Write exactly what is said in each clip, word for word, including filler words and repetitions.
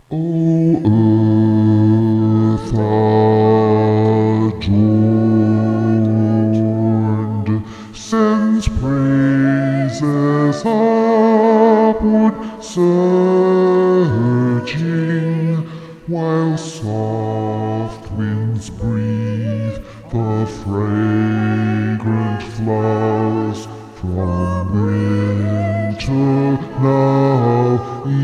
O earth adorned, sends praises upward surging, while soft winds breathe the fragrant flowers from winter now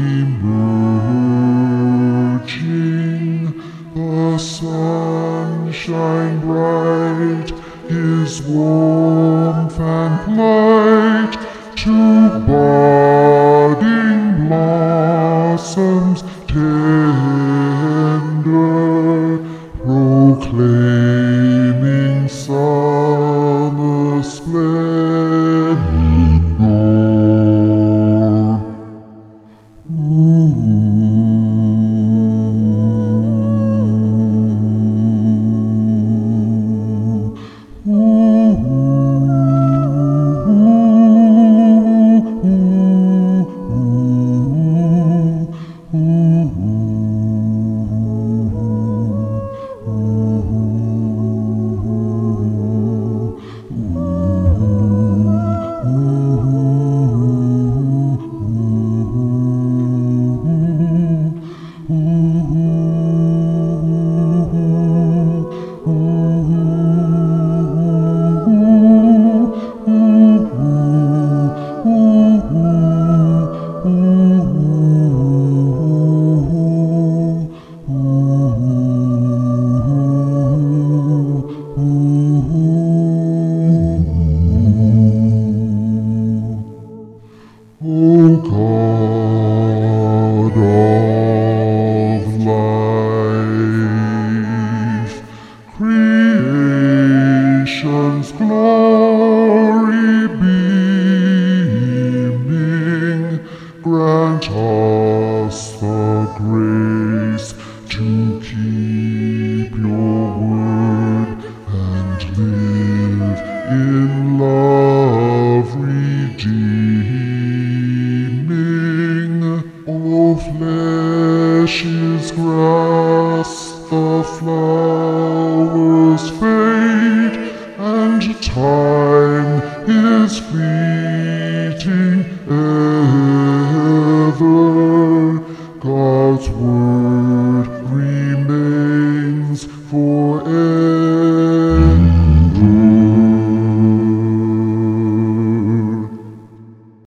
emerging. The sunshine bright, His warmth and light to budding blossoms tender, proclaiming summer splendor. O God of life, creation's glory beaming, grant us the grace to